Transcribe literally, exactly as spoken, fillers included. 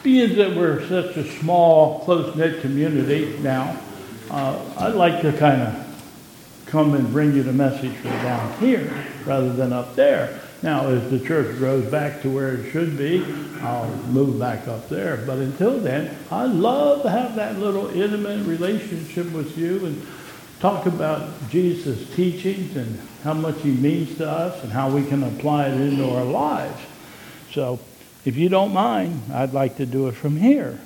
being that we're such a small, close-knit community now, uh, I'd like to kind of come and bring you the message from down here rather than up there. Now, as the church grows back to where it should be, I'll move back up there. But until then, I'd love to have that little intimate relationship with you and talk about Jesus' teachings and how much he means to us and how we can apply it into our lives. So, if you don't mind, I'd like to do it from here.